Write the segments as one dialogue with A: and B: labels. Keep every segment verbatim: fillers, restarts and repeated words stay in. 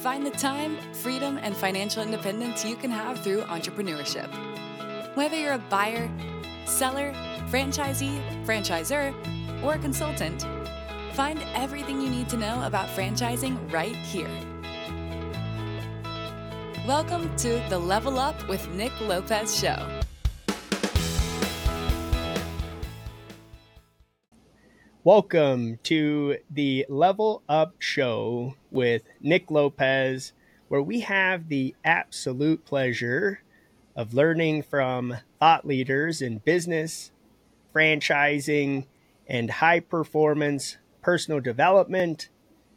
A: Find the time, freedom, and financial independence you can have through entrepreneurship. Whether you're a buyer, seller, franchisee, franchisor, or a consultant, find everything you need to know about franchising right here. Welcome to the Level Up with Nick Lopez show.
B: Welcome to the Level Up show with Nick Lopez, where we have the absolute pleasure of learning from thought leaders in business, franchising, and high performance personal development.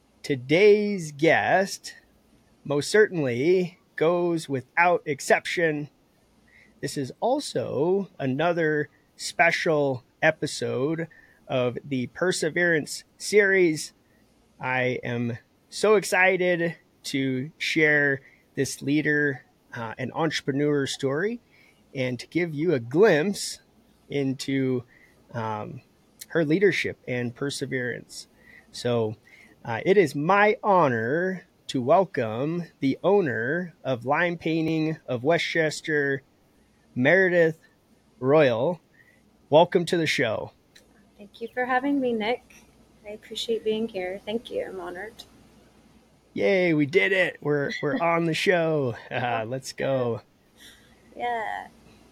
B: Today's guest most certainly goes without exception. This is also another special episode of the Perseverance series. I am so excited to share this leader uh, and entrepreneur story and to give you a glimpse into um, her leadership and perseverance. So uh, it is my honor to welcome the owner of Lime Painting of Westchester, Meredith Royal. Welcome to the show.
C: Thank you for having me, Nick. I appreciate being here. Thank you. I'm honored.
B: Yay, we did it. We're we're on the show. Uh, let's go.
C: Yeah.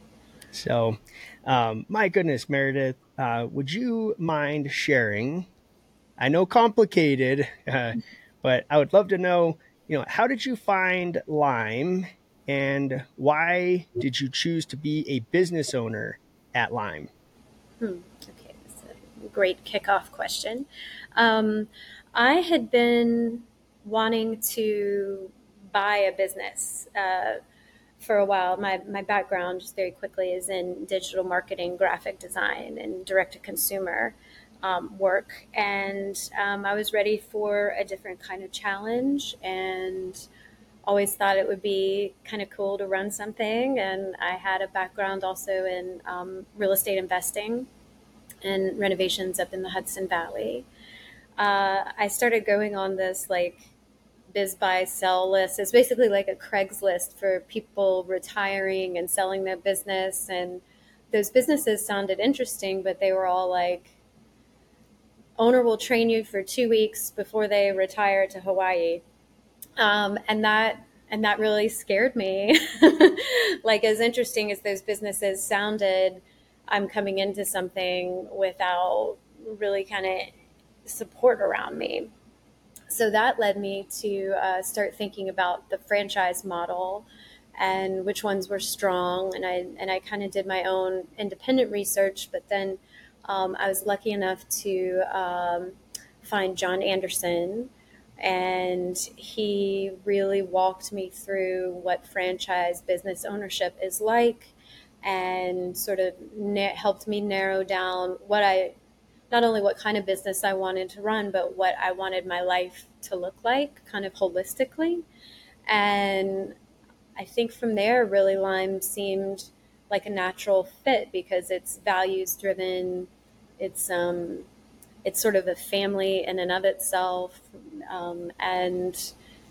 B: So, um, my goodness, Meredith, uh, would you mind sharing? I know complicated, uh, but I would love to know, you know, how did you find Lime and why did you choose to be a business owner at Lime?
C: Hmm. Okay, that's a great kickoff question. Um, I had been wanting to buy a business uh, for a while. My my background, just very quickly, is in digital marketing, graphic design, and direct to consumer um, work. And um, I was ready for a different kind of challenge, and always thought it would be kind of cool to run something. And I had a background also in um, real estate investing and renovations up in the Hudson Valley. Uh, I started going on this like biz buy sell list. It's basically like a Craigslist for people retiring and selling their business. And those businesses sounded interesting, but they were all like, owner will train you for two weeks before they retire to Hawaii. Um, and that and that really scared me. Like, as interesting as those businesses sounded, I'm coming into something without really kind of support around me. So that led me to uh, start thinking about the franchise model and which ones were strong. And I and I kind of did my own independent research, but then um, I was lucky enough to um, find John Anderson. And he really walked me through what franchise business ownership is like, and sort of na- helped me narrow down what I, not only what kind of business I wanted to run, but what I wanted my life to look like, kind of holistically. And I think from there, really, Lime seemed like a natural fit because it's values driven. It's um, it's sort of a family in and of itself. Um, and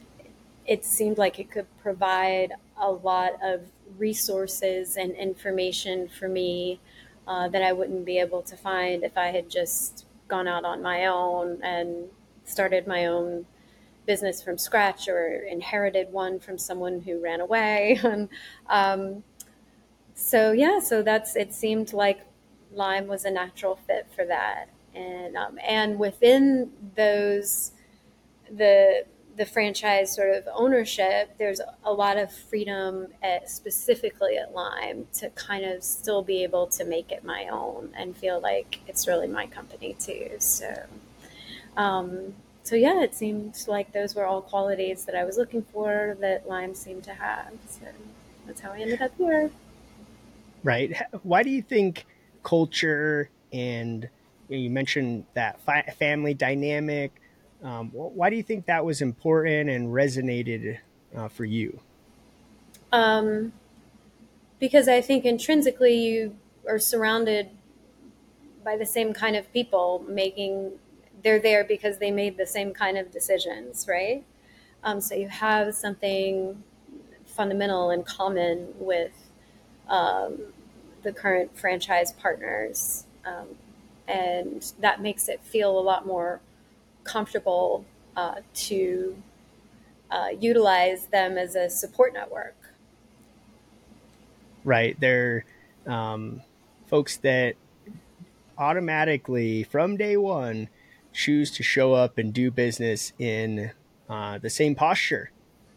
C: it seemed like it could provide a lot of resources and information for me uh, that I wouldn't be able to find if I had just gone out on my own and started my own business from scratch or inherited one from someone who ran away. and um, so, yeah, so that's, it seemed like Lime was a natural fit for that. And um, and within those, the the franchise sort of ownership, there's a lot of freedom at, specifically at Lime, to kind of still be able to make it my own and feel like it's really my company too. So, um, so yeah, it seemed like those were all qualities that I was looking for that Lime seemed to have. So that's how I ended up here.
B: Right. Why do you think culture and you know, you mentioned that fi- family dynamic? Um, why do you think that was important and resonated uh, for you?
C: Um, because I think intrinsically you are surrounded by the same kind of people making, they're there because they made the same kind of decisions, right? Um, so you have something fundamental in common with um, the current franchise partners. Um, and that makes it feel a lot more comfortable uh, to uh, utilize them as a support network.
B: Right. They're um, folks that automatically, from day one, choose to show up and do business in uh, the same posture.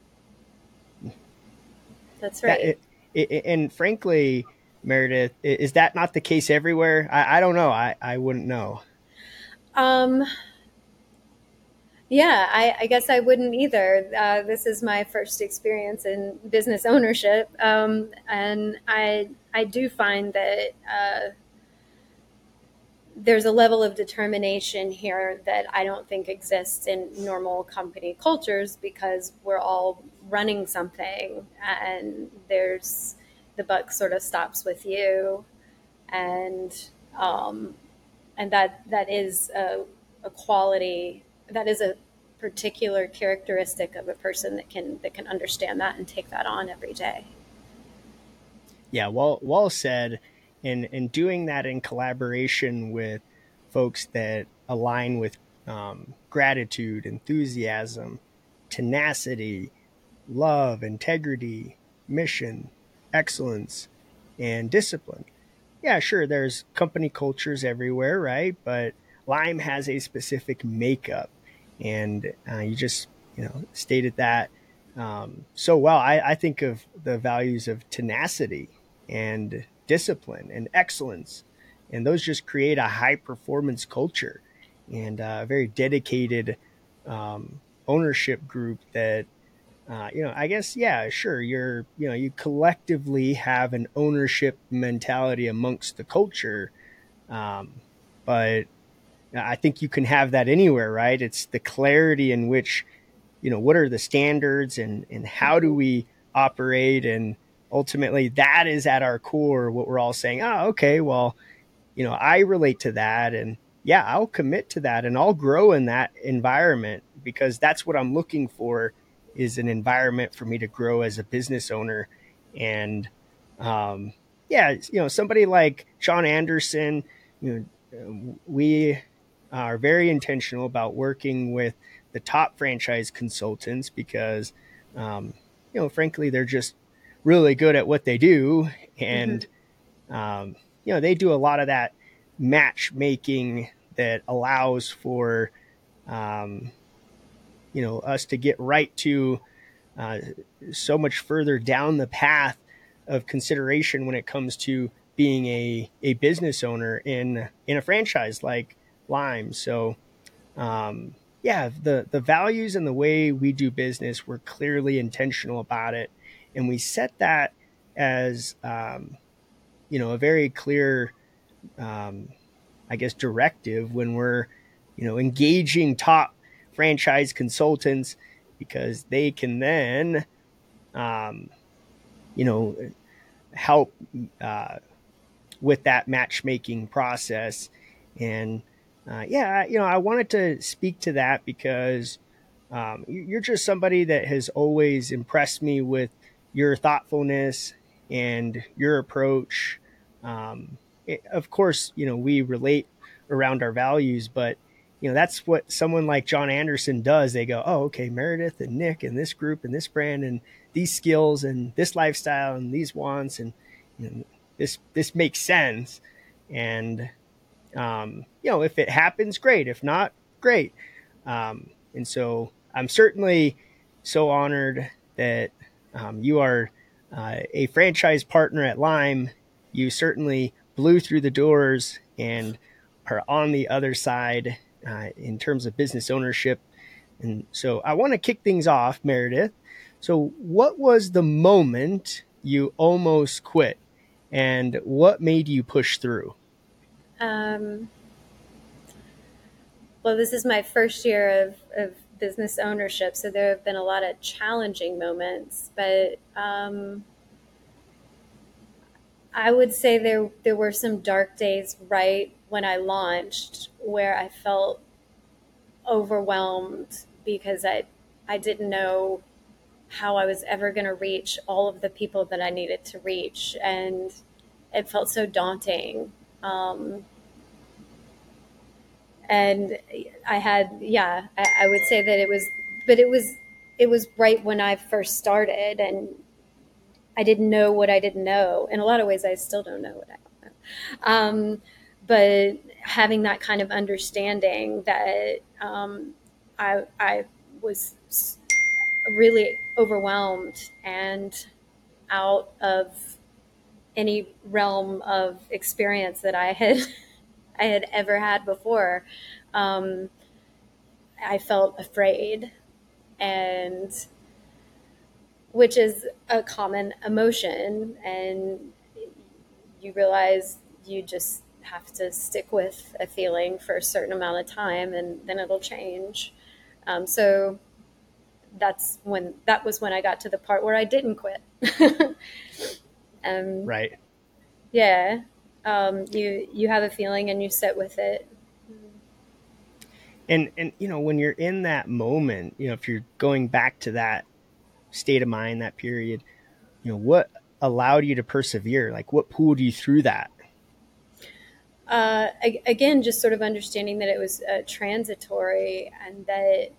C: That's
B: That
C: right.
B: it, it, and frankly, Meredith, is that not the case everywhere? I, I don't know. I, I wouldn't know.
C: Um, yeah, I, I guess I wouldn't either. Uh, this is my first experience in business ownership, um, and I I do find that uh, there's a level of determination here that I don't think exists in normal company cultures, because we're all running something, and there's the buck sort of stops with you, and um, and that that is a, a quality, that is a particular characteristic of a person that can that can understand that and take that on every day.
B: Yeah, well, well said. And and doing that in collaboration with folks that align with um, gratitude, enthusiasm, tenacity, love, integrity, mission, excellence, and discipline. Yeah, sure, there's company cultures everywhere, right? But Lime has a specific makeup, and uh, you just you know stated that um, so well. I, I think of the values of tenacity and discipline and excellence, and those just create a high performance culture and a very dedicated um, ownership group that uh, you know, I guess, yeah, sure. You're, you know, you collectively have an ownership mentality amongst the culture. Um, but I think you can have that anywhere, right? It's the clarity in which, you know, what are the standards and, and how do
C: Mm-hmm.
B: we operate? And ultimately that is at our core, what we're all saying, oh, okay, well, you know, I relate to that. And yeah, I'll commit to that and I'll grow in that environment because that's what I'm looking for is an environment for me to grow as a business owner. And um, yeah, you know, somebody like Sean Anderson, you know, we are very intentional about working with the top franchise consultants because, um, you know, frankly, they're just really good at what they do.
C: Mm-hmm.
B: And um, you know, they do a lot of that matchmaking that allows for, um, you know, us to get right to uh, so much further down the path of consideration when it comes to being a, a business owner in, in a franchise like Lime. So, um, yeah, the, the values and the way we do business, we're clearly intentional about it. And we set that as, um, you know, a very clear, um, I guess, directive when we're, you know, engaging top franchise consultants because they can then, um, you know, help uh, with that matchmaking process. And uh, yeah, you know, I wanted to speak to that because um, you're just somebody that has always impressed me with your thoughtfulness and your approach. Um, it, of course, you know, we relate around our values, but you know, that's what someone like John Anderson does. They go, oh, okay, Meredith and Nick and this group and this brand and these skills and this lifestyle and these wants and you know, this this makes sense. And um, you know, if it happens, great. If not, great. Um, and so I'm certainly so honored that um, you are uh, a franchise partner at Lime. You certainly blew through the doors and are on the other side uh, in terms of business ownership. And so I want to kick things off, Meredith. So, what was the moment you almost quit, and what made you push through?
C: Um, well, this is my first year of, of business ownership, so there have been a lot of challenging moments, but um, I would say there there were some dark days right when I launched where I felt overwhelmed because I I didn't know how I was ever going to reach all of the people that I needed to reach. And it felt so daunting. Um, and I had, yeah, I, I would say that it was, but it was, it was right when I first started, and I didn't know what I didn't know. In a lot of ways, I still don't know what I don't know. Um, but having that kind of understanding that um, I, I was really overwhelmed and out of any realm of experience that I had I had ever had before. Um, I felt afraid, and which is a common emotion, and you realize you just have to stick with a feeling for a certain amount of time, and then it'll change. Um, so that's when that was when I got to the part where I didn't quit. um,
B: Right.
C: Yeah. Um, you you have a feeling and you sit with it.
B: And and you know, when you're in that moment, you know, if you're going back to that state of mind, that period, you know, what allowed you to persevere? Like, what pulled you through that?
C: Uh, again, just sort of understanding that it was uh, transitory, and that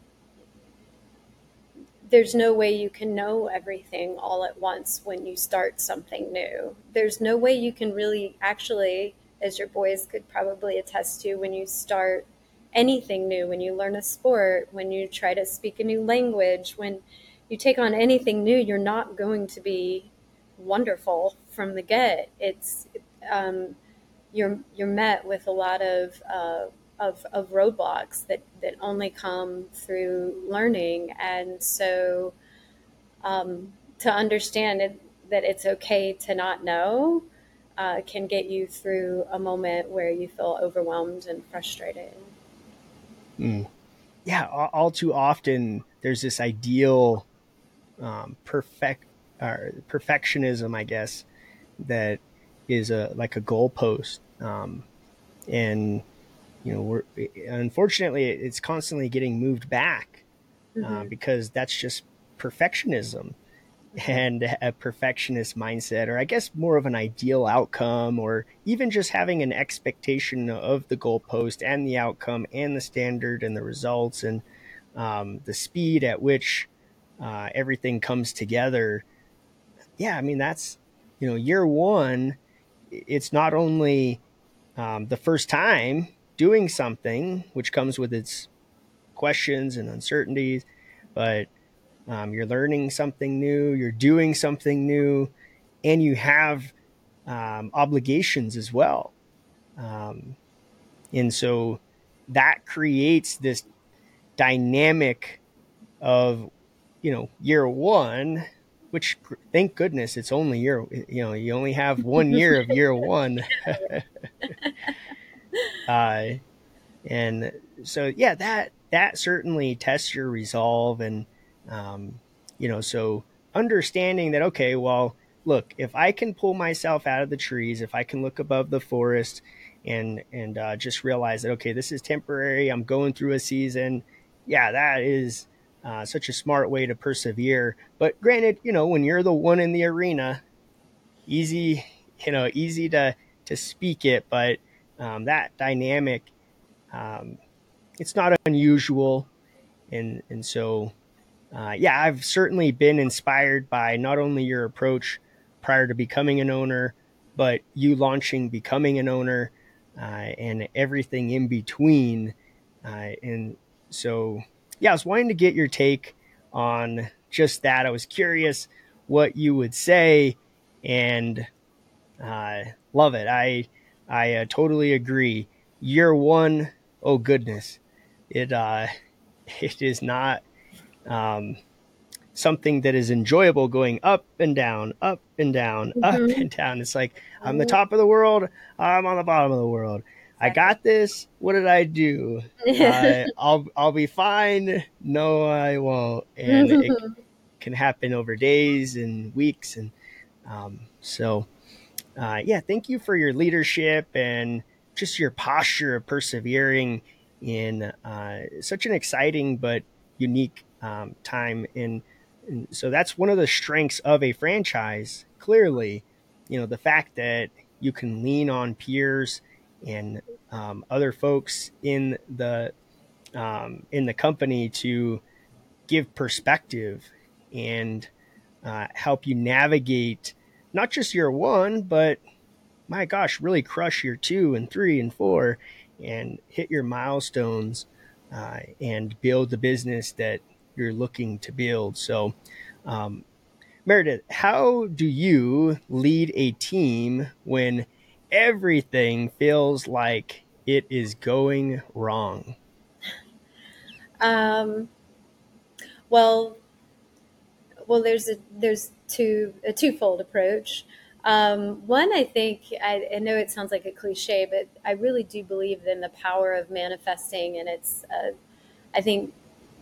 C: there's no way you can know everything all at once when you start something new. There's no way you can really actually, as your boys could probably attest to, when you start anything new, when you learn a sport, when you try to speak a new language, when you take on anything new, you're not going to be wonderful from the get. It's um, you're you're met with a lot of uh, of, of roadblocks that, that only come through learning. And so um, to understand it, that it's okay to not know uh, can get you through a moment where you feel overwhelmed and frustrated.
B: Mm. Yeah, all, all too often there's this ideal um, perfect or perfectionism, I guess, that is a like a goalpost, um, and you know, we're unfortunately it's constantly getting moved back uh,
C: Mm-hmm.
B: because that's just perfectionism and a perfectionist mindset, or I guess more of an ideal outcome, or even just having an expectation of the goalpost and the outcome and the standard and the results and um, the speed at which uh, everything comes together. Yeah, I mean, that's, you know, year one, it's not only um, the first time doing something, which comes with its questions and uncertainties, but um, you're learning something new, you're doing something new, and you have um, obligations as well. Um, and so that creates this dynamic of, you know, year one, which thank goodness it's only year, you know, you only have one year of year one. uh, and so, yeah, that, that certainly tests your resolve. And, um, you know, so understanding that, okay, well, look, if I can pull myself out of the trees, if I can look above the forest and, and, uh, just realize that, okay, this is temporary, I'm going through a season. Yeah, that is, uh, such a smart way to persevere. But granted, you know, when you're the one in the arena, easy, you know, easy to, to speak it, but, um, that dynamic, um, it's not unusual. And, and so, uh, yeah, I've certainly been inspired by not only your approach prior to becoming an owner, but you launching, becoming an owner, uh, and everything in between. Uh, and so, yeah, I was wanting to get your take on just that. I was curious what you would say, and uh, love it. I I uh, totally agree. Year one, oh goodness, it uh, it is not um, something that is enjoyable going up and down, up and down, up
C: Mm-hmm.
B: and down. It's like I'm the
C: Mm-hmm.
B: top of the world, I'm on the bottom of the world. I
C: Exactly.
B: got this. What did I do? Uh, I'll I'll be fine. No, I won't. And it can happen over days and weeks, and um, so uh, yeah, thank you for your leadership and just your posture of persevering in uh, such an exciting but unique um, time. And, and so that's one of the strengths of a franchise. Clearly, you know, the fact that you can lean on peers and um, other folks in the um, in the company to give perspective and uh, help you navigate not just year one, but my gosh, really crush year two and three and four and hit your milestones uh, and build the business that you're looking to build. So, um, Meredith, how do you lead a team when everything feels like it is going wrong?
C: Um, well, well, there's a there's two a twofold approach. Um, one, I think I, I know it sounds like a cliche, but I really do believe in the power of manifesting, and it's uh, I think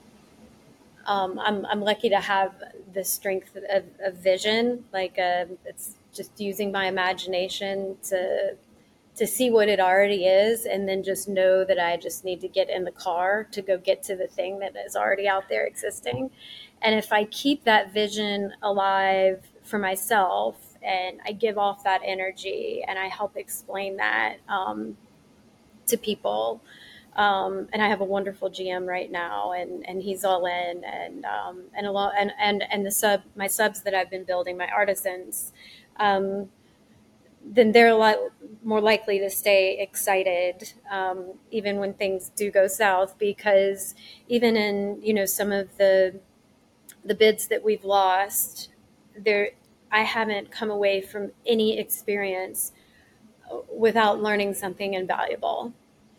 C: um, I'm I'm lucky to have the strength of, of vision. Like uh, it's just using my imagination to to see what it already is, and then just know that I just need to get in the car to go get to the thing that is already out there existing. And if I keep that vision alive for myself and I give off that energy and I help explain that um, to people, um, and I have a wonderful G M right now, and, and he's all in, and um, and a lot, and, and and the sub my subs that I've been building, my artisans, um, then they're a lot more likely to stay excited, um, even when things do go south, because even in, you know, some of the the bids that we've lost, there I haven't come away from any experience without learning something invaluable.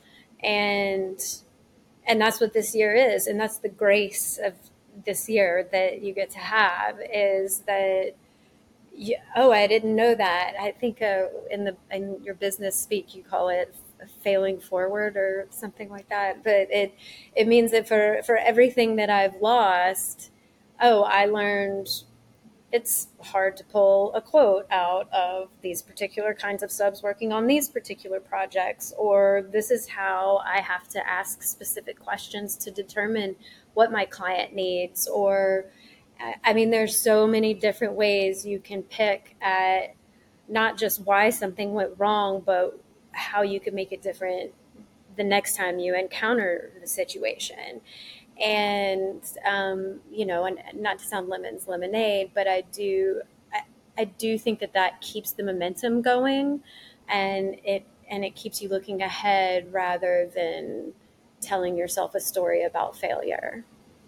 C: And and that's what this year is, and that's the grace of this year that you get to have, is that yeah, oh, I didn't know that. I think uh, in the in your business speak, you call it failing forward or something like that. But it it means that for for everything that I've lost, oh, I learned it's hard to pull a quote out of these particular kinds of subs working on these particular projects, or this is how I have to ask specific questions to determine what my client needs, or I mean, there's so many different ways you can pick at not just why something went wrong, but how you can make it different the next time you encounter the situation. And, um, you know, and not to sound lemons lemonade, but I do, I, I do think that that keeps the momentum going, and it, and it keeps you looking ahead rather than telling yourself a story about failure.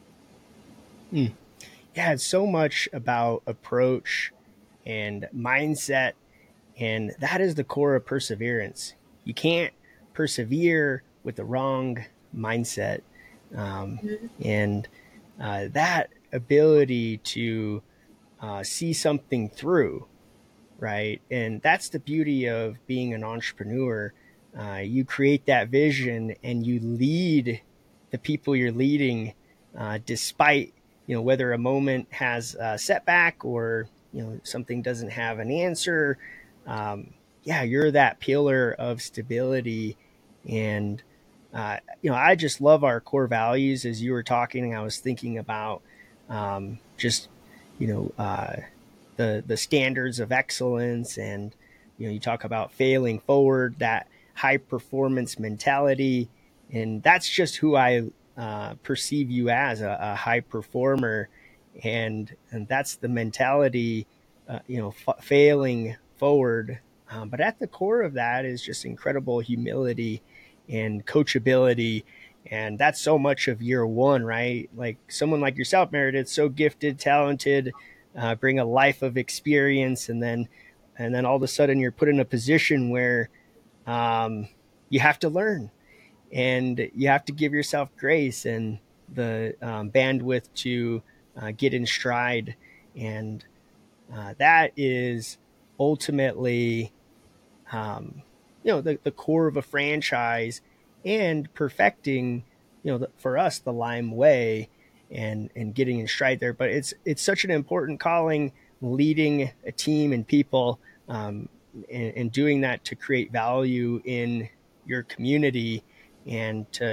B: Mm. Yeah, it's so much about approach and mindset, and that is the core of perseverance. You can't persevere with the wrong mindset. Um,
C: Mm-hmm.
B: and uh, that ability to uh, see something through, right? And that's the beauty of being an entrepreneur. Uh, you create that vision and you lead the people you're leading, uh, despite, you know, whether a moment has a setback or, you know, something doesn't have an answer. Um, yeah, you're that pillar of stability. And, uh, you know, I just love our core values. As you were talking, I was thinking about um, just, you know, uh, the the standards of excellence, and you know, you talk about failing forward, that high performance mentality, and that's just who I uh, perceive you as, a, a high performer, and and that's the mentality, uh, you know, f- failing forward. Um, but at the core of that is just incredible humility and coachability. And that's so much of year one, right? Like someone like yourself, Meredith, so gifted, talented, uh, bring a life of experience, and then and then all of a sudden you're put in a position where um, you have to learn, and you have to give yourself grace and the um, bandwidth to uh, get in stride, and uh, that is ultimately um, you know the, the core of a franchise, and perfecting, you know the, for us, the Lime way, and and getting in stride there. But it's it's such an important calling, leading a team and people, um, and, and doing that to create value in your community, and to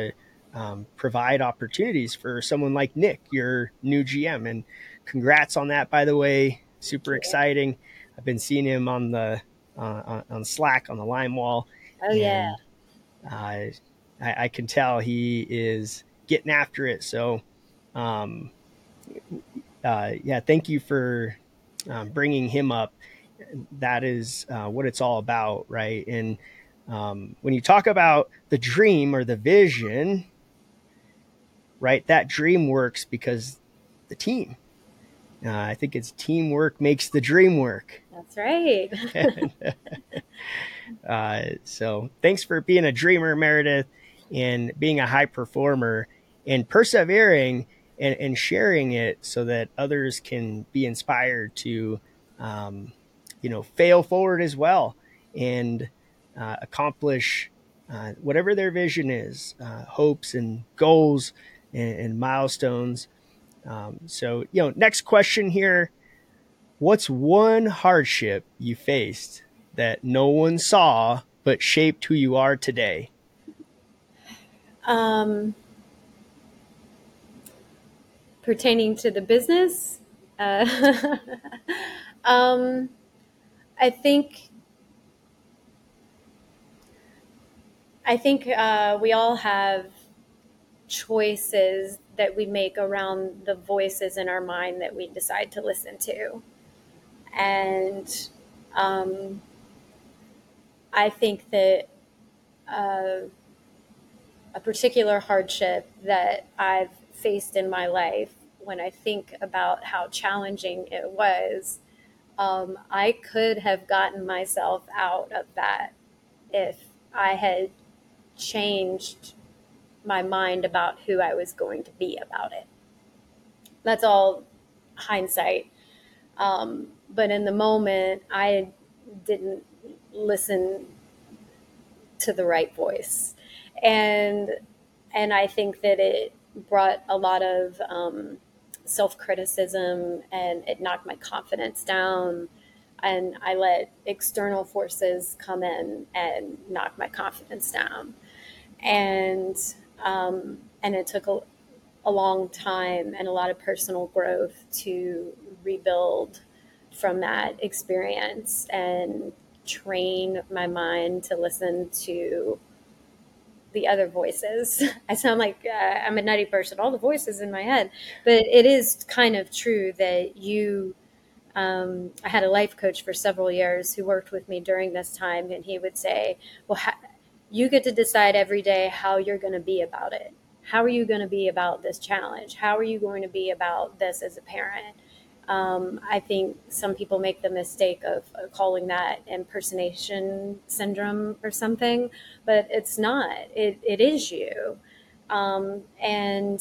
B: um, provide opportunities for someone like Nick, your new G M. And congrats on that, by the way. Super exciting. I've been seeing him on the uh, on, on Slack on the Lime Wall,
C: Oh yeah.
B: and uh, I, I can tell he is getting after it. So, um, uh, yeah, thank you for um, bringing him up. That is uh, what it's all about, right? And um, when you talk about the dream or the vision, right, that dream works because the team. Uh, I think it's teamwork makes the dream work.
C: That's right.
B: uh, so thanks for being a dreamer, Meredith, and being a high performer and persevering and, and sharing it so that others can be inspired to, um, you know, fail forward as well and uh, accomplish uh, whatever their vision is, uh, hopes and goals and, and milestones. Um, so, you know, next question here. What's one hardship you faced that no one saw but shaped who you are today?
C: Um, pertaining to the business, uh, um, I think I think uh, we all have choices that we make around the voices in our mind that we decide to listen to. And um, I think that uh, a particular hardship that I've faced in my life, when I think about how challenging it was, um, I could have gotten myself out of that if I had changed my mind about who I was going to be about it. That's all hindsight. Um, but in the moment, I didn't listen to the right voice. And and I think that it brought a lot of um, self-criticism, and it knocked my confidence down. And I let external forces come in and knock my confidence down. And um, and it took a, a long time and a lot of personal growth to rebuild from that experience and train my mind to listen to the other voices. I sound like uh, I'm a nutty person, all the voices in my head, but it is kind of true that you, um, I had a life coach for several years who worked with me during this time, and he would say, well, ha- you get to decide every day how you're going to be about it. How are you going to be about this challenge? How are you going to be about this as a parent? Um, I think some people make the mistake of, of calling that impersonation syndrome or something, but it's not. It, it is you. Um, and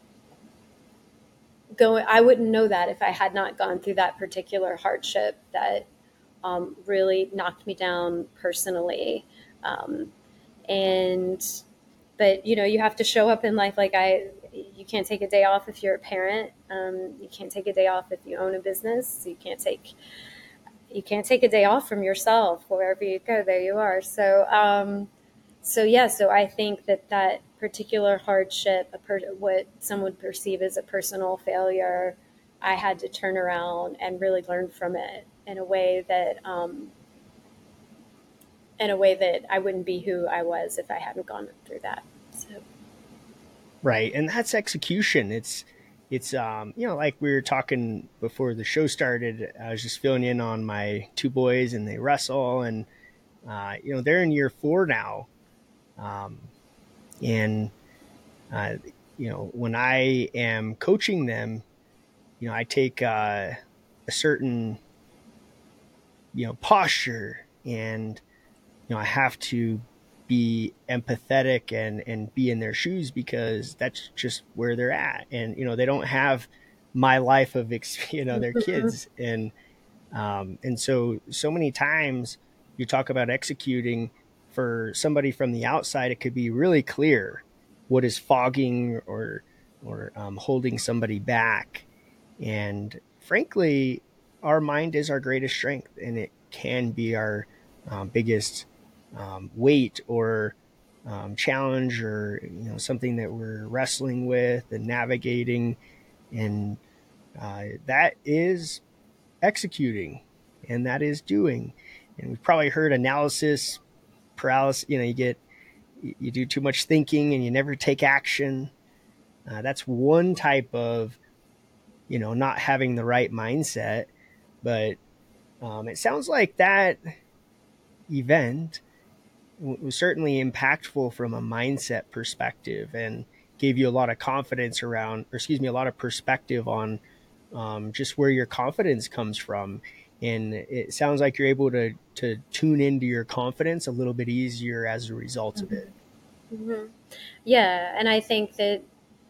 C: go, I wouldn't know that if I had not gone through that particular hardship that um, really knocked me down personally. Um, and but you know, you have to show up in life. Like I, you can't take a day off if you're a parent. Um, you can't take a day off if you own a business. You can't take, you can't take a day off from yourself. Wherever you go, there you are. So, um, so yeah. So I think that that particular hardship, a per, what some would perceive as a personal failure, I had to turn around and really learn from it in a way that, um, in a way that I wouldn't be who I was if I hadn't gone through that. So.
B: Right. And that's execution. It's, it's, um, you know, like we were talking before the show started, I was just filling in on my two boys and they wrestle and, uh, you know, they're in year four now. Um, and, uh, you know, when I am coaching them, you know, I take, uh, a certain, you know, posture and, you know, I have to be empathetic and, and be in their shoes because that's just where they're at. And, you know, they don't have my life of, you know, their kids. And, um, and so, so many times you talk about executing for somebody from the outside, it could be really clear what is fogging or, or, um, holding somebody back. And frankly, our mind is our greatest strength and it can be our um, biggest um, weight or um, challenge or, you know, something that we're wrestling with and navigating. And uh, that is executing, and that is doing. And we've probably heard analysis paralysis. You know, you get, you do too much thinking and you never take action. Uh, that's one type of, you know, not having the right mindset. But um, it sounds like that event was certainly impactful from a mindset perspective and gave you a lot of confidence around, or excuse me, a lot of perspective on um, just where your confidence comes from. And it sounds like you're able to to tune into your confidence a little bit easier as a result of it.
C: Mm-hmm. Yeah, and I think that,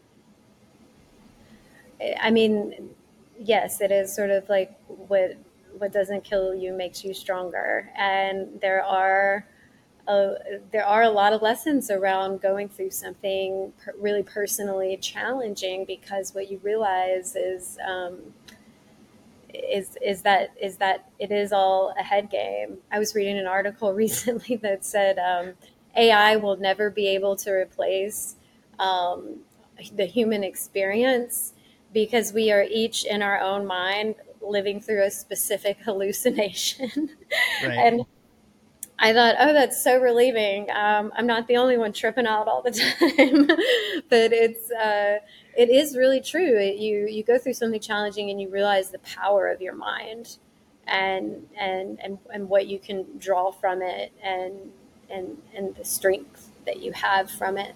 C: I mean, yes, it is sort of like what what doesn't kill you makes you stronger, and there are uh, there are a lot of lessons around going through something per- really personally challenging, because what you realize is um, is is that is that it is all a head game. I was reading an article recently that said um, A I will never be able to replace um, the human experience, because we are each in our own mind living through a specific hallucination.
B: Right.
C: And I thought, oh, that's so relieving. Um, I'm not the only one tripping out all the time, but it's uh, it is really true. It, you you go through something challenging and you realize the power of your mind, and and and and what you can draw from it, and and and the strength that you have from it.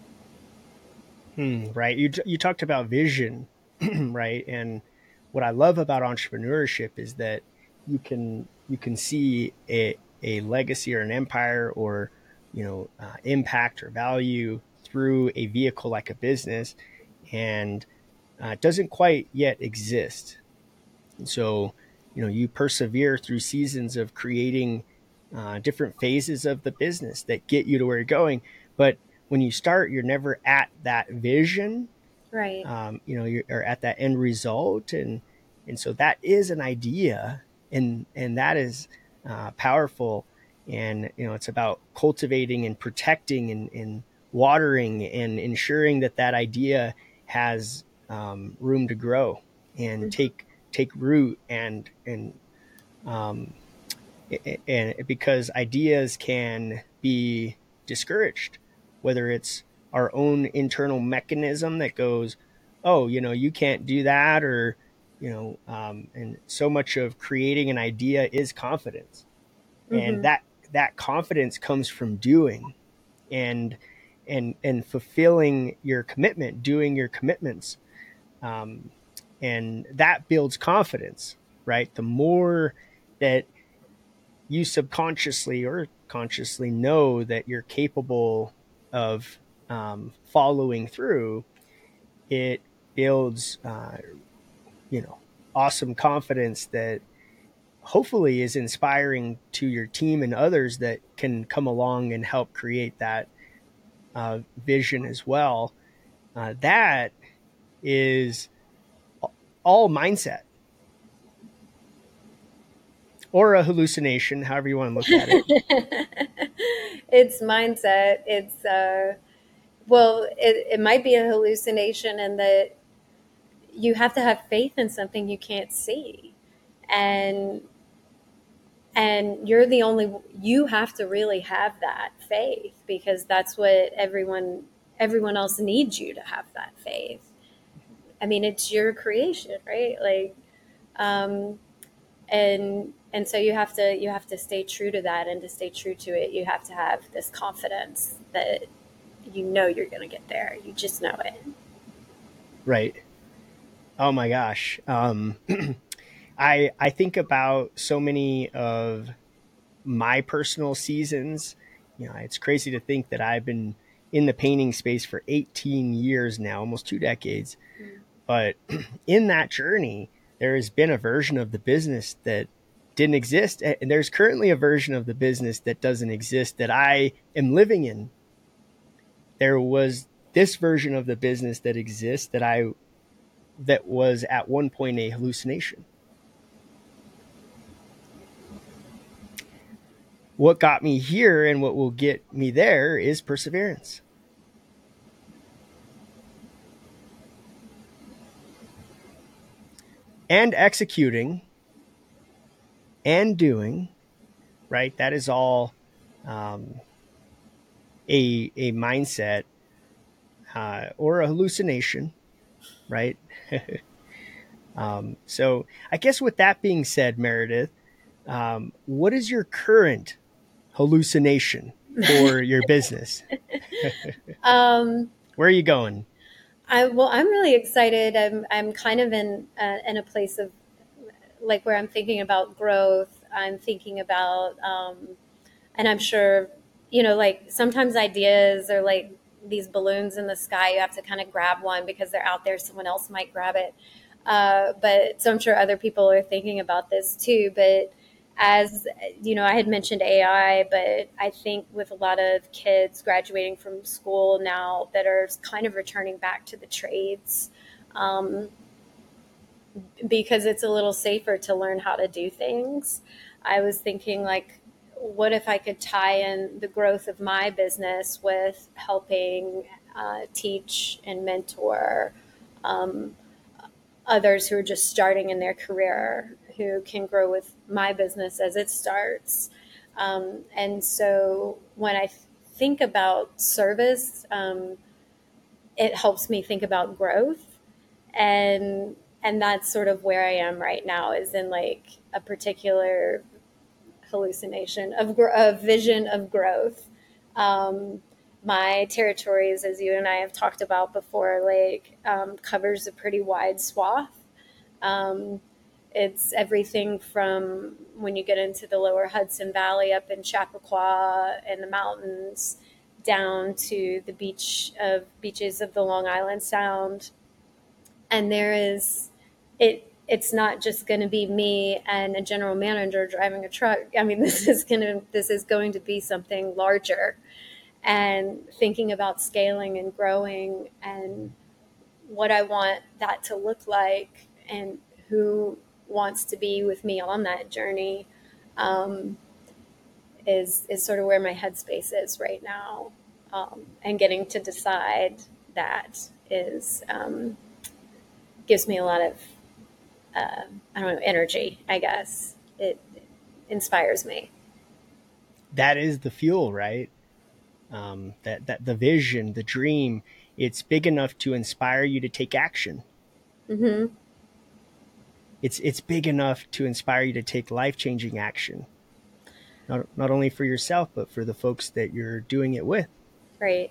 B: Hmm, right. You you talked about vision, right? And what I love about entrepreneurship is that you can you can see a a legacy or an empire or, you know, uh, impact or value through a vehicle like a business, and uh, it doesn't quite yet exist. And so, you know, you persevere through seasons of creating uh, different phases of the business that get you to where you're going. But when you start, you're never at that vision,
C: Right.
B: um, you know, you're at that end result. And, and so that is an idea, and, and that is uh, powerful. And, you know, it's about cultivating and protecting and, and watering and ensuring that that idea has um, room to grow and
C: Mhm.
B: take, take root and, and, um, and because ideas can be discouraged, whether it's our own internal mechanism that goes, oh, you know, you can't do that, or, you know, um, and so much of creating an idea is confidence, and
C: Mhm.
B: that that confidence comes from doing and and and fulfilling your commitment, doing your commitments, um, and that builds confidence, right? The more that you subconsciously or consciously know that you're capable of um, following through, it builds, uh, you know, awesome confidence that hopefully is inspiring to your team and others that can come along and help create that uh, vision as well. Uh, that is all mindset or a hallucination, however you want to look at it.
C: It's mindset. It's uh, well, it, it might be a hallucination in that you have to have faith in something you can't see, and and you're the only, you have to really have that faith, because that's what everyone everyone else needs you to have that faith. I mean, it's your creation, right? Like, um, and and so you have to you have to stay true to that, and to stay true to it, you have to have this confidence that you know you're going to get there. You just know it.
B: Right. Oh my gosh. Um, I I think about so many of my personal seasons. You know, it's crazy to think that I've been in the painting space for eighteen years now, almost two decades. But in that journey, there has been a version of the business that didn't exist. And there's currently a version of the business that doesn't exist that I am living in. There was this version of the business that exists that I that was at one point a hallucination. what got me here and what will get me there is perseverance. And executing and doing, right? That is all um, a, a mindset uh, or a hallucination, right? um, so I guess with that being said, Meredith, um, what is your current hallucination for your business?
C: um,
B: Where are you going?
C: I well, I'm really excited. I'm I'm kind of in uh, in a place of like where I'm thinking about growth. I'm thinking about, um, and I'm sure, you know, like sometimes ideas are like these balloons in the sky. You have to kind of grab one because they're out there. Someone else might grab it. Uh, but so I'm sure other people are thinking about this too. But as you know, I had mentioned A I, but I think with a lot of kids graduating from school now that are kind of returning back to the trades, um, because it's a little safer to learn how to do things. I was thinking, like, what if I could tie in the growth of my business with helping uh, teach and mentor um, others who are just starting in their career, who can grow with my business as it starts. Um, and so when I think about service, um, it helps me think about growth. And and that's sort of where I am right now, is in like a particular hallucination of a vision of growth. Um, my territories, as you and I have talked about before, like um, covers a pretty wide swath. Um, it's everything from when you get into the lower Hudson Valley up in Chappaqua and the mountains down to the beach of beaches of the Long Island Sound. And there is it it's not just going to be me and a general manager driving a truck. I mean, this is going to this is going to be something larger, and thinking about scaling and growing and what I want that to look like and who wants to be with me on that journey um, is is sort of where my headspace is right now, um, and getting to decide that is um, gives me a lot of uh, I don't know, energy. I guess it inspires me.
B: That is the fuel, right? Um, that that the vision, the dream, it's big enough to inspire you to take action.
C: Mm-hmm.
B: It's it's big enough to inspire you to take life-changing action, not not only for yourself but for the folks that you're doing it with.
C: Right.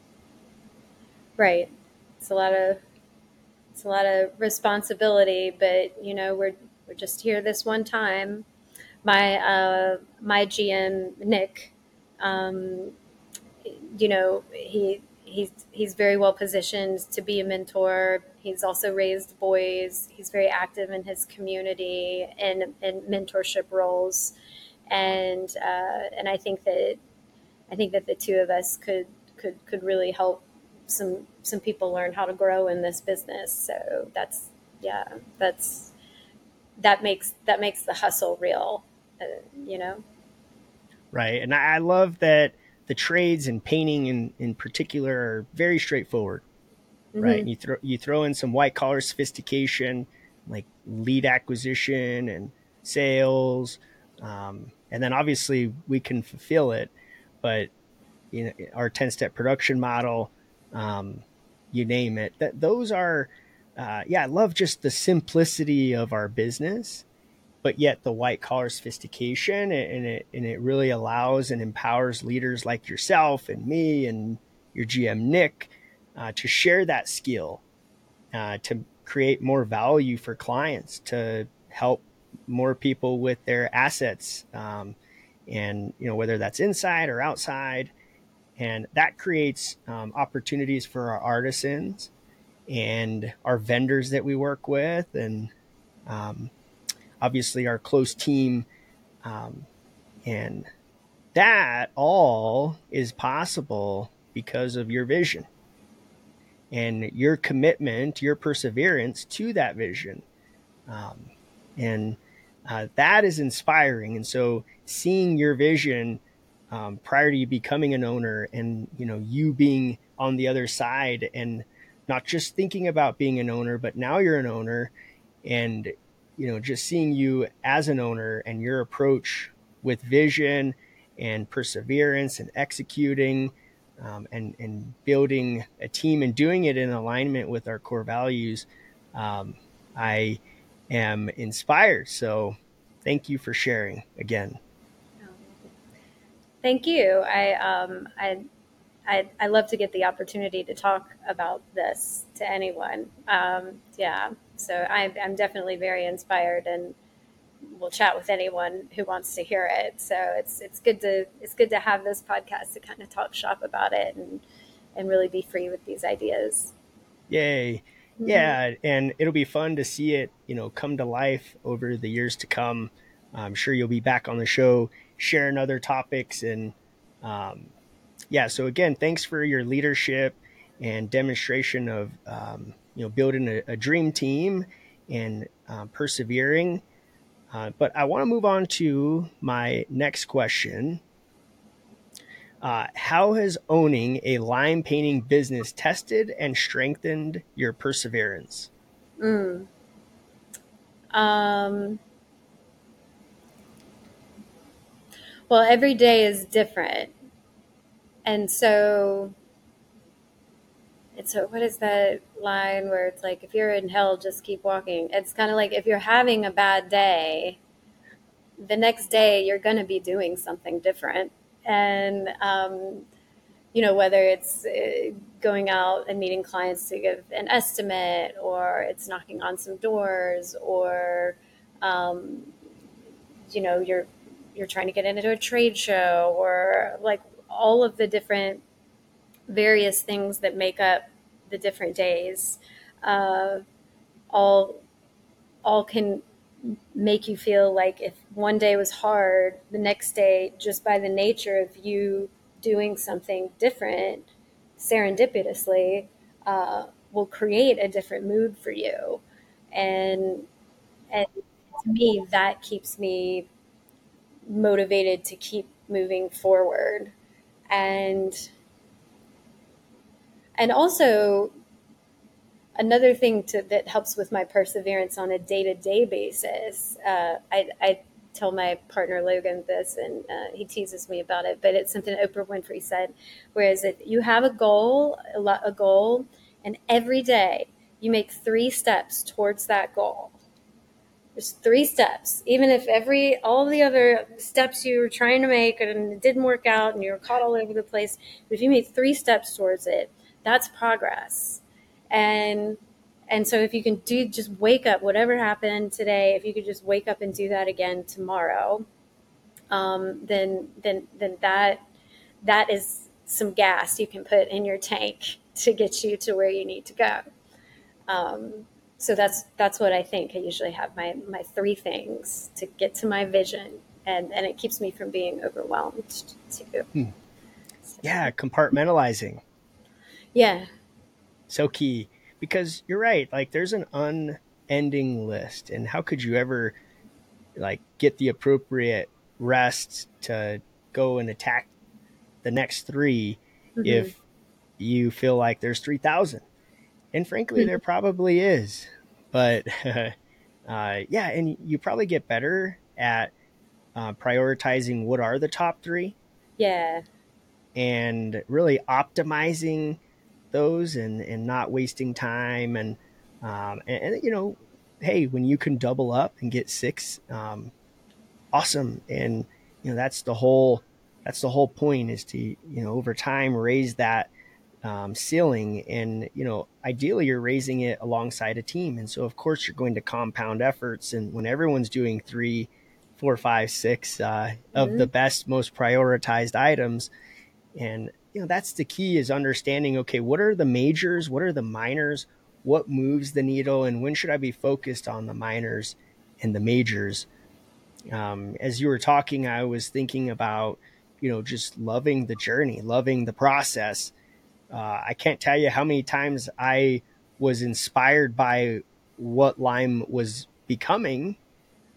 C: Right. It's a lot of it's a lot of responsibility, but you know we're we're just here this one time. My uh, my G M Nick, um, you know he he's he's very well positioned to be a mentor. He's also raised boys. He's very active in his community and in mentorship roles, and uh, and I think that I think that the two of us could could could really help some some people learn how to grow in this business. So that's yeah, that's that makes that makes the hustle real, uh, you know.
B: Right. And I love that the trades and painting in, in particular are very straightforward. Mm-hmm. Right. And you throw you throw in some white collar sophistication, like lead acquisition and sales. Um, and then obviously we can fulfill it, but you know, our ten step production model, um, you name it, that those are, uh, yeah, I love just the simplicity of our business, but yet the white collar sophistication, and it, and it really allows and empowers leaders like yourself and me and your G M, Nick, uh, to share that skill, uh, to create more value for clients, to help more people with their assets. Um, and, you know, whether that's inside or outside, and that creates um, opportunities for our artisans and our vendors that we work with, and um, obviously our close team. Um, and that all is possible because of your vision and your commitment, your perseverance to that vision. Um, and uh, that is inspiring. And so seeing your vision um, prior to you becoming an owner, and, you know, you being on the other side and not just thinking about being an owner, but now you're an owner, and, you know, just seeing you as an owner and your approach with vision and perseverance and executing um, and, and building a team and doing it in alignment with our core values. Um, I am inspired. So thank you for sharing again.
C: Thank you. I, um, I, I, I love to get the opportunity to talk about this to anyone. Um, yeah. So I, I'm definitely very inspired, and will chat with anyone who wants to hear it. So it's, it's good to, it's good to have this podcast to kind of talk shop about it and, and really be free with these ideas.
B: Yay. Mm-hmm. Yeah. And it'll be fun to see it, you know, come to life over the years to come. I'm sure you'll be back on the show, sharing other topics. And um, yeah, so again, thanks for your leadership and demonstration of, um, you know, building a, a dream team and uh, persevering. Uh, but I want to move on to my next question. Uh, how has owning a lime painting business tested and strengthened your perseverance?
C: Mm. Um, well, every day is different. And so it's so, what is that line where it's like, if you're in hell, just keep walking. It's kind of like, if you're having a bad day, the next day you're going to be doing something different. And, um, you know, whether it's uh, going out and meeting clients to give an estimate, or it's knocking on some doors, or, um, you know, you're, you're trying to get into a trade show, or like all of the different various things that make up the different days, uh, all, all can make you feel like if one day was hard, the next day, just by the nature of you doing something different serendipitously, uh, will create a different mood for you. And, and to me, that keeps me motivated to keep moving forward. And, and also another thing to, that helps with my perseverance on a day-to-day basis, uh, I, I tell my partner Logan this, and uh, he teases me about it, but it's something Oprah Winfrey said, whereas if you have a goal, a, lo- a goal, and every day you make three steps towards that goal. There's three steps, even if every all the other steps you were trying to make and it didn't work out and you were caught all over the place, but if you made three steps towards it, that's progress. And and so if you can do, just wake up, whatever happened today, if you could just wake up and do that again tomorrow, um, then then then that that is some gas you can put in your tank to get you to where you need to go. Um, so that's that's what I think. I usually have my my three things to get to my vision, and and it keeps me from being overwhelmed too.
B: Hmm. So. Yeah, compartmentalizing.
C: Yeah.
B: So key, because you're right. Like there's an unending list, and how could you ever like get the appropriate rest to go and attack the next three mm-hmm. if you feel like there's three thousand? And frankly, mm-hmm. there probably is, but uh, yeah. And you probably get better at uh, prioritizing what are the top three.
C: Yeah.
B: And really optimizing those and, and not wasting time. And, um, and, and, you know, hey, when you can double up and get six, um, awesome. And, you know, that's the whole, that's the whole point, is to, you know, over time, raise that, um, ceiling. And, you know, ideally you're raising it alongside a team. And so of course you're going to compound efforts. And when everyone's doing three, four, five, six, uh, mm-hmm. of the best, most prioritized items. And, you know, that's the key, is understanding, okay, what are the majors? What are the minors? What moves the needle? And when should I be focused on the minors and the majors? Um, as you were talking, I was thinking about, you know, just loving the journey, loving the process. Uh, I can't tell you how many times I was inspired by what Lime was becoming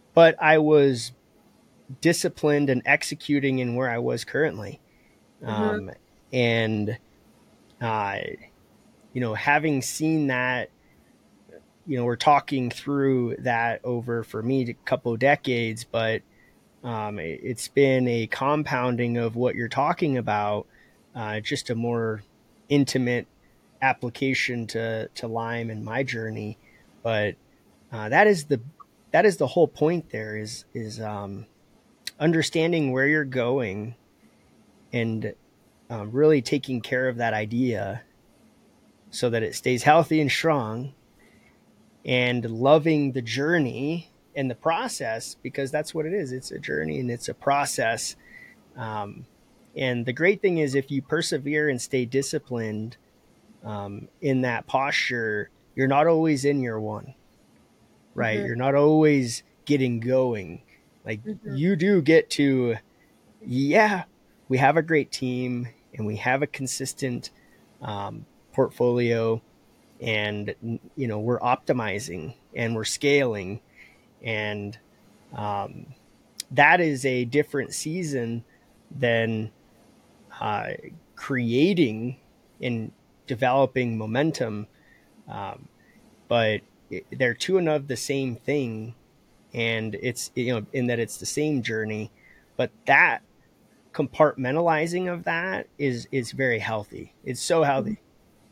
B: but I was disciplined and executing in where I was currently.
C: Mm-hmm.
B: Um, and, uh, you know, having seen that, you know, we're talking through that over for me a couple of decades, but um, it, it's been a compounding of what you're talking about, uh, just a more intimate application to, to Lyme and my journey. But uh, that is the, that is the whole point there is, is um, understanding where you're going and um, really taking care of that idea so that it stays healthy and strong, and loving the journey and the process, because that's what it is. It's a journey and it's a process. Um, and the great thing is if you persevere and stay disciplined um, in that posture, you're not always in year one, right?
C: Mm-hmm.
B: You're not always getting going. Like
C: Mm-hmm.
B: you do get to, yeah, we have a great team and we have a consistent um, portfolio, and you know we're optimizing and we're scaling, and um, that is a different season than uh, creating and developing momentum, um, but it, they're two and of the same thing, and it's you know in that it's the same journey, but that compartmentalizing of that is is very healthy. It's so healthy.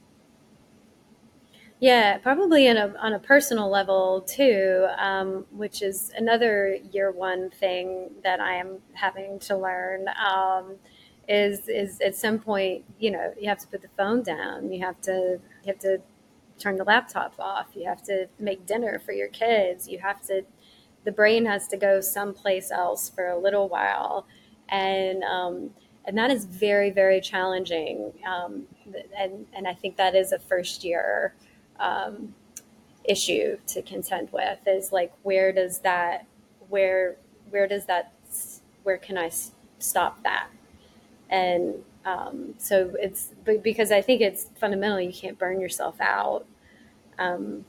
C: Yeah, probably in a, on a personal level too, um, which is another year one thing that I am having to learn. Um, is is at some point, you know, you have to put the phone down. You have to you have to turn the laptop off. You have to make dinner for your kids. You have to, the brain has to go someplace else for a little while, and um, and that is very very challenging. Um, and and I think that is a first year um, issue to contend with. Is like where does that where where does that where can I stop that? And um, so it's because I think it's fundamentally you can't burn yourself out. Um,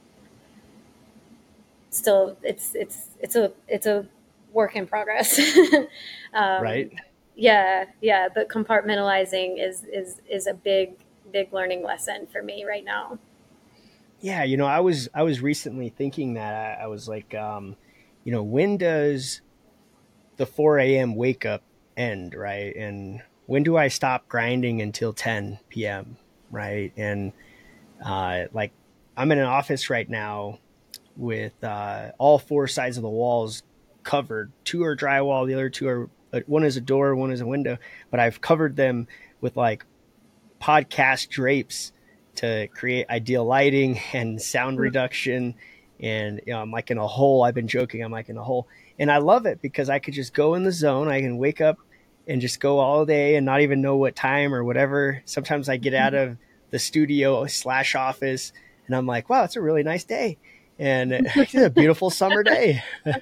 C: still, it's it's it's a it's a work in progress.
B: Right.
C: um, yeah, yeah. But compartmentalizing is is is a big big learning lesson for me right now.
B: Yeah, you know, I was I was recently thinking that I, I was like, um, you know, when does the four a.m. wake up end, right? And when do I stop grinding until ten p.m., right? And uh, like I'm in an office right now with uh, all four sides of the walls covered. Two are drywall, the other two are uh, one is a door, one is a window, but I've covered them with like podcast drapes to create ideal lighting and sound reduction. And you know, I'm like in a hole. I've been joking. I'm like in a hole, and I love it because I could just go in the zone. I can wake up and just go all day and not even know what time or whatever. Sometimes I get out of the studio slash office and I'm like, wow, it's a really nice day. And it's a beautiful summer day.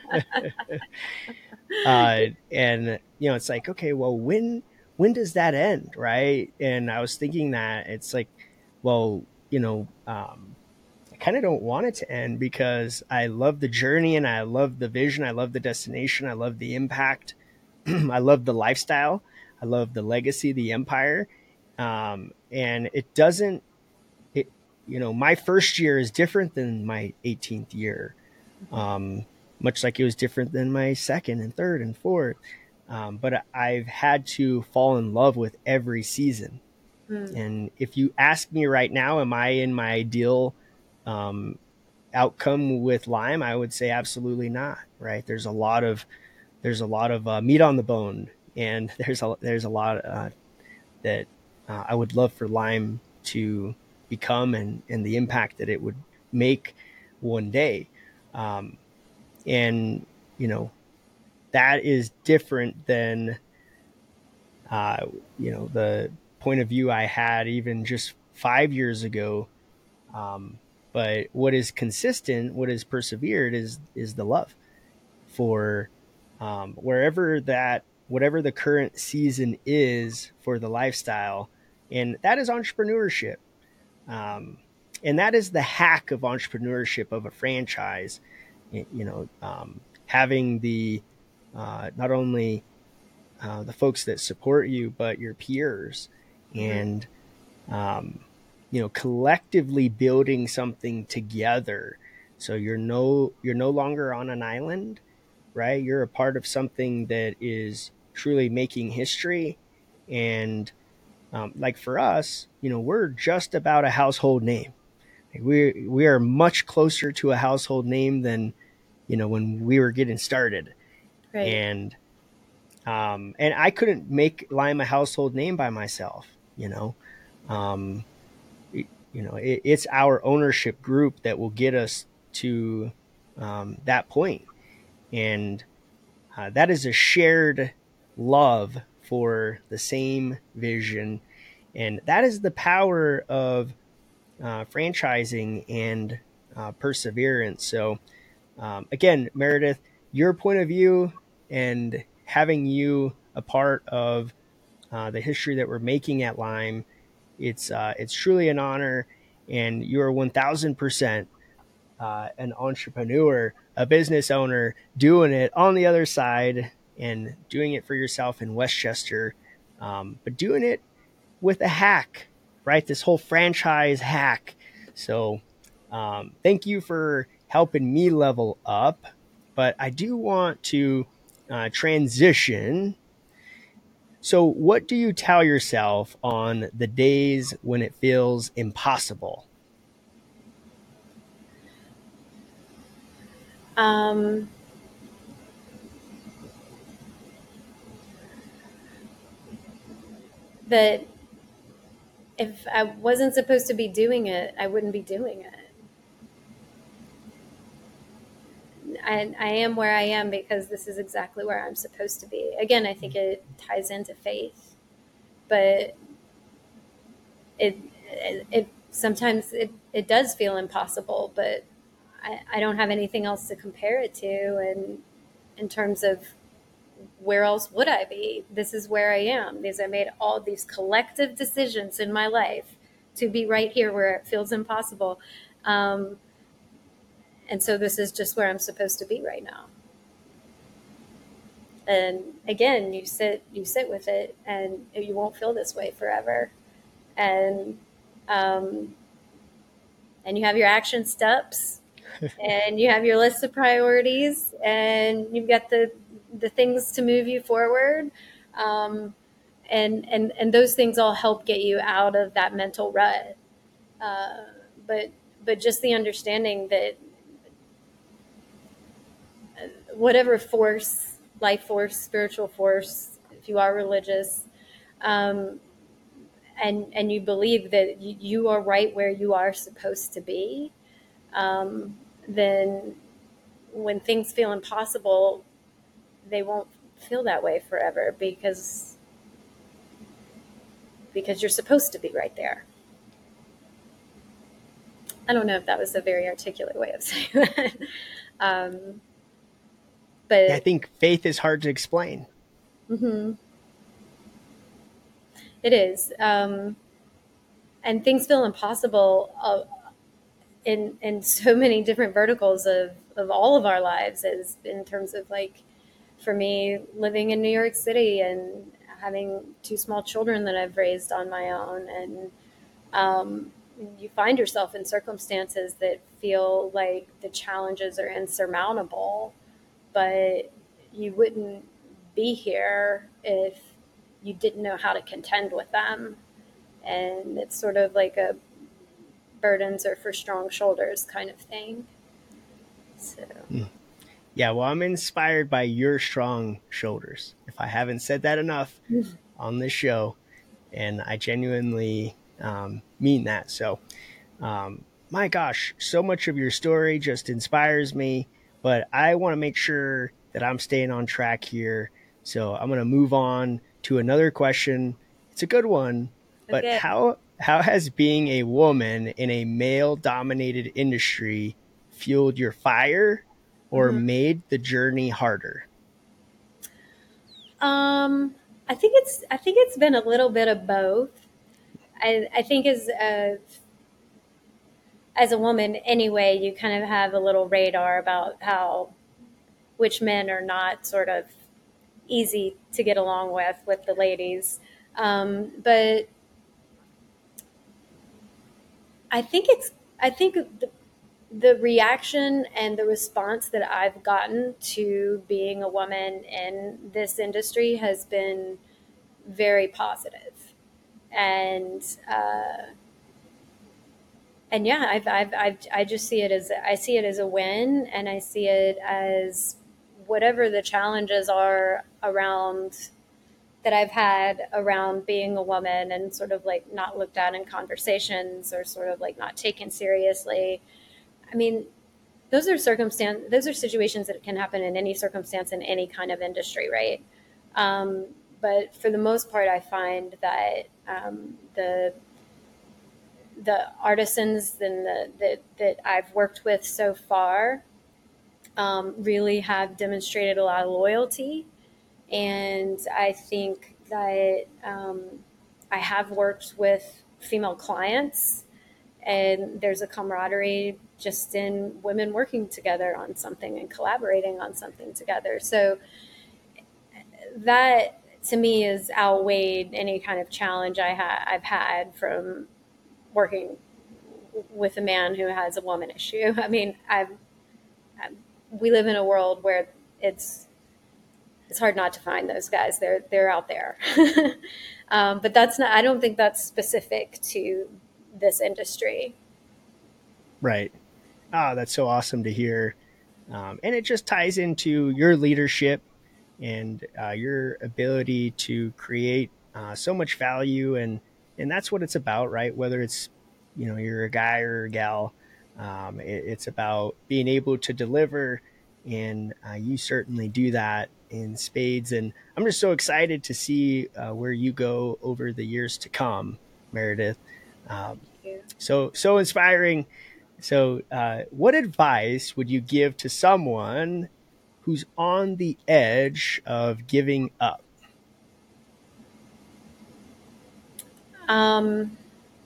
B: uh, and you know, it's like, okay, well, when, when does that end? Right. And I was thinking that it's like, well, you know, um, I kind of don't want it to end because I love the journey and I love the vision. I love the destination. I love the impact. I love the lifestyle. I love the legacy, the empire. Um, and it doesn't, it, you know, my first year is different than my eighteenth year. Um, much like it was different than my second and third and fourth. Um, but I've had to fall in love with every season. Mm. And if you ask me right now, am I in my ideal um, outcome with Lyme? I would say absolutely not. Right? There's a lot of there's a lot of uh, meat on the bone, and there's a there's a lot uh, that uh, I would love for Lyme to become, and and the impact that it would make one day. Um, and you know, that is different than uh, you know the point of view I had even just five years ago. Um, but what is consistent, what is persevered, is is the love for um, wherever that, whatever the current season is for the lifestyle, and that is entrepreneurship. Um, and that is the hack of entrepreneurship of a franchise. You know, um, having the uh, not only uh, the folks that support you, but your peers,
C: Mm-hmm.
B: and um, you know, collectively building something together. So you're no you're no longer on an island, right? You're a part of something that is truly making history. And um, like for us, you know, we're just about a household name. We we are much closer to a household name than, you know, when we were getting started.
C: Right.
B: And um, and I couldn't make Lime a household name by myself. You know, um, it, you know, it, it's our ownership group that will get us to um, that point, and uh, that is a shared love for the same vision, and that is the power of uh, franchising and uh, perseverance. So, um, again, Meredith, your point of view and having you a part of uh, the history that we're making at Lime, it's uh, it's truly an honor, and you are one thousand percent uh, an entrepreneur, a business owner, doing it on the other side and doing it for yourself in Westchester, um, but doing it with a hack, right? This whole franchise hack. So um, thank you for helping me level up. But I do want to uh, transition. So, what do you tell yourself on the days when it feels impossible?
C: Um, that if I wasn't supposed to be doing it, I wouldn't be doing it. I, I am where I am because this is exactly where I'm supposed to be. Again, I think it ties into faith, but it it, it sometimes it, it does feel impossible, but I, I don't have anything else to compare it to, and in terms of where else would I be? This is where I am because I made all these collective decisions in my life to be right here where it feels impossible. Um, and so this is just where I'm supposed to be right now. And again, you sit, you sit with it, and you won't feel this way forever. And, um, and you have your action steps and you have your list of priorities, and you've got the, the things to move you forward. Um, and, and, and those things all help get you out of that mental rut. Uh, but, but just the understanding that whatever force, life force, spiritual force, if you are religious, um, and, and you believe that you, you are right where you are supposed to be, um, then when things feel impossible, they won't feel that way forever because because you're supposed to be right there. I don't know if that was a very articulate way of saying that. um, but
B: Yeah, I think faith is hard to explain.
C: Mm-hmm. It is. Um, and things feel impossible uh, in in so many different verticals of, of all of our lives, as in terms of, like, for me, living in New York City and having two small children that I've raised on my own. And um, you find yourself in circumstances that feel like the challenges are insurmountable, but you wouldn't be here if you didn't know how to contend with them. And it's sort of like a burdens are for strong shoulders kind of thing. So.
B: Yeah, well, I'm inspired by your strong shoulders, if I haven't said that enough on this show. And I genuinely um, mean that. So, um, my gosh, so much of your story just inspires me. But I want to make sure that I'm staying on track here. So I'm going to move on to another question. It's a good one. But
C: Okay.
B: how how has being a woman in a male-dominated industry fueled your fire or
C: Mhm.
B: made the journey harder?
C: Um, I think it's I think it's been a little bit of both. I I think as a as a woman anyway, you kind of have a little radar about how which men are not sort of easy to get along with with the ladies. Um, but I think it's I think the, the reaction and the response that I've gotten to being a woman in this industry has been very positive. And uh, and yeah, I've, I've, I've, I just see it as I see it as a win, and I see it as whatever the challenges are around that I've had around being a woman and sort of like not looked at in conversations or sort of like not taken seriously. I mean, those are circumstance, those are situations that can happen in any circumstance in any kind of industry, right? Um, but for the most part, I find that um, the the artisans and the, that that I've worked with so far um, really have demonstrated a lot of loyalty. And I think that um, I have worked with female clients, and there's a camaraderie just in women working together on something and collaborating on something together. So that to me is outweighed any kind of challenge I ha- I've had from working with a man who has a woman issue. I mean, I've, I've we live in a world where it's it's hard not to find those guys. They're they're out there. um, but that's not. I don't think that's specific to this industry.
B: Right. Ah, that's so awesome to hear. Um, and it just ties into your leadership and uh, your ability to create uh, so much value. And, and that's what it's about, right? Whether it's, you know, you're a guy or a gal, um, it, it's about being able to deliver. And uh, you certainly do that in spades. And I'm just so excited to see uh, where you go over the years to come, Meredith. Um, so, so inspiring. So, uh, what advice would you give to someone who's on the edge of giving up?
C: Um,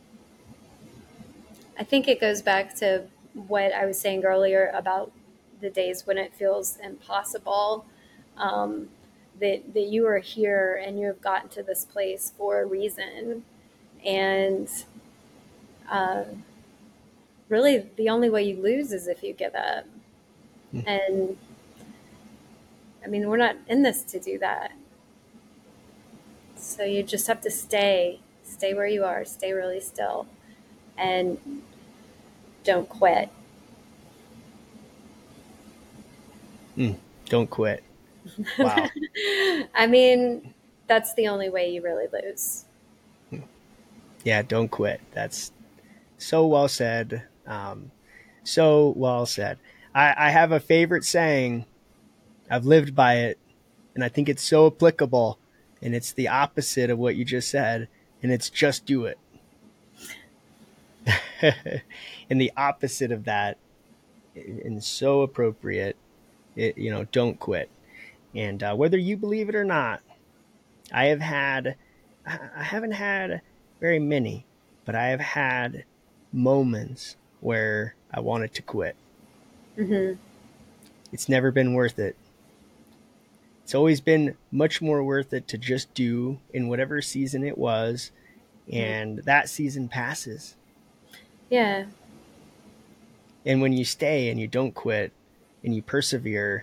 C: I think it goes back to what I was saying earlier about the days when it feels impossible. Um, that that you are here and you have gotten to this place for a reason, and uh, really the only way you lose is if you give up.
B: Hmm.
C: And I mean, we're not in this to do that. So you just have to stay, stay where you are, stay really still, and don't quit.
B: Mm, don't quit. Wow.
C: I mean, that's the only way you really lose.
B: Yeah, don't quit. That's so well said. Um, so well said. I, I have a favorite saying. I've lived by it, and I think it's so applicable. And it's the opposite of what you just said, and it's just do it. And the opposite of that, and so appropriate, it, you know, don't quit. And uh, whether you believe it or not, I have had, I haven't had very many, but I have had moments where I wanted to quit.
C: Mm-hmm.
B: It's never been worth it. It's always been much more worth it to just do in whatever season it was, and that season passes.
C: Yeah.
B: And when you stay and you don't quit and you persevere,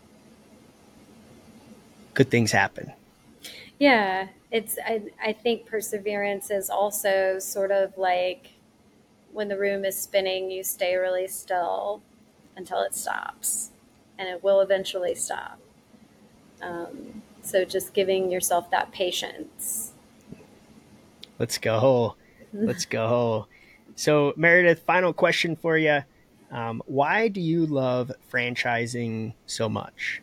B: good things happen.
C: Yeah. It's, I, I think perseverance is also sort of like when the room is spinning, you stay really still until it stops, and it will eventually stop. Um, so just giving yourself that patience.
B: Let's go. Let's go. So, Meredith, final question for you. Um, why do you love franchising so much?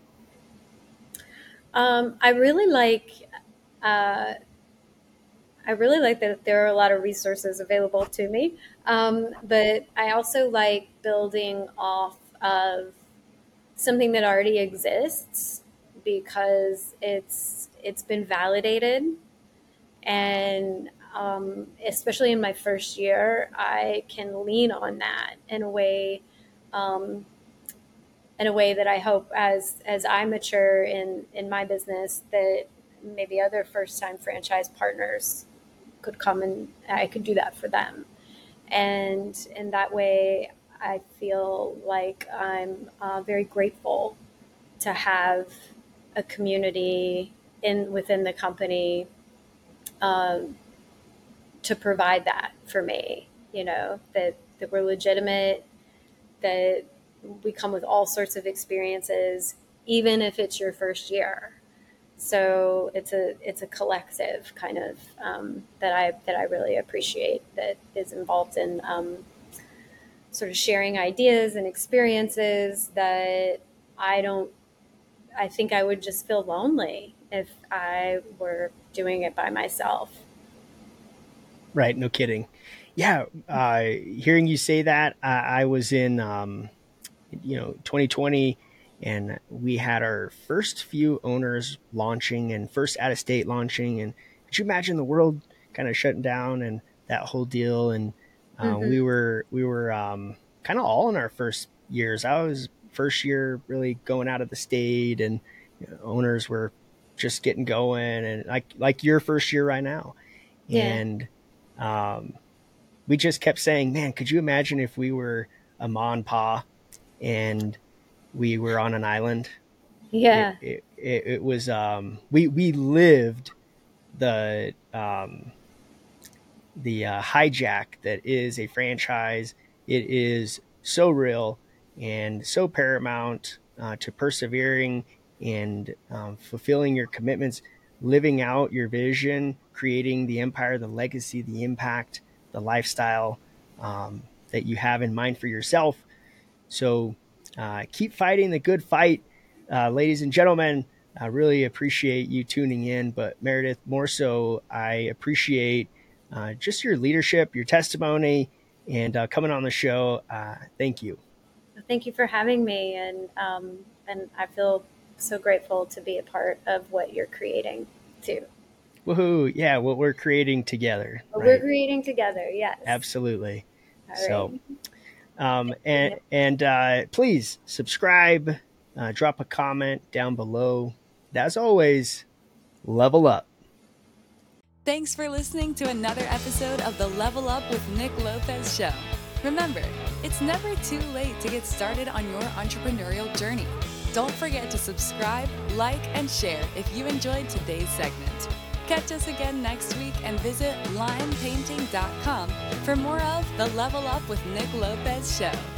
C: Um, I really like, uh, I really like that there are a lot of resources available to me. Um, but I also like building off of something that already exists because it's it's been validated, and um, especially in my first year, I can lean on that in a way um, in a way that I hope as as I mature in in my business, that maybe other first time franchise partners could come and I could do that for them. And in that way, I feel like I'm uh, very grateful to have a community in within the company um, to provide that for me. You know, that that we're legitimate, that we come with all sorts of experiences, even if it's your first year. So it's a it's a collective kind of um, that I that I really appreciate, that is involved in um, sort of sharing ideas and experiences that I don't. I think I would just feel lonely if I were doing it by myself.
B: Right. No kidding. Yeah. Uh, hearing you say that, I, I was in, um, you know, twenty twenty, and we had our first few owners launching and first out of state launching. And could you imagine the world kind of shutting down and that whole deal? And uh,
C: Mm-hmm.
B: we were, we were um, kind of all in our first years. I was first year really going out of the state, and you know, owners were just getting going, and like, like your first year right now.
C: Yeah.
B: And um, we just kept saying, man, could you imagine if we were a ma and pa and we were on an island? It,
C: Yeah.
B: it, it, it was, um, we, we lived the, um, the uh, hijack that is a franchise. It is so real and so paramount uh, to persevering and um, fulfilling your commitments, living out your vision, creating the empire, the legacy, the impact, the lifestyle um, that you have in mind for yourself. So uh, keep fighting the good fight, uh, ladies and gentlemen. I really appreciate you tuning in, but Meredith, more so, I appreciate uh, just your leadership, your testimony, and uh, coming on the show. Uh, thank you.
C: Thank you for having me, and um, and I feel so grateful to be a part of what you're creating too.
B: Woohoo! Yeah, what we're creating together.
C: What
B: Right?
C: we're creating together, yes.
B: Absolutely.
C: All
B: So,
C: right.
B: um, and and uh, please subscribe, uh, drop a comment down below. As always, level up.
A: Thanks for listening to another episode of the Level Up with Nick Lopez show. Remember, it's never too late to get started on your entrepreneurial journey. Don't forget to subscribe, like, and share if you enjoyed today's segment. Catch us again next week and visit lime painting dot com for more of the Level Up with Nick Lopez show.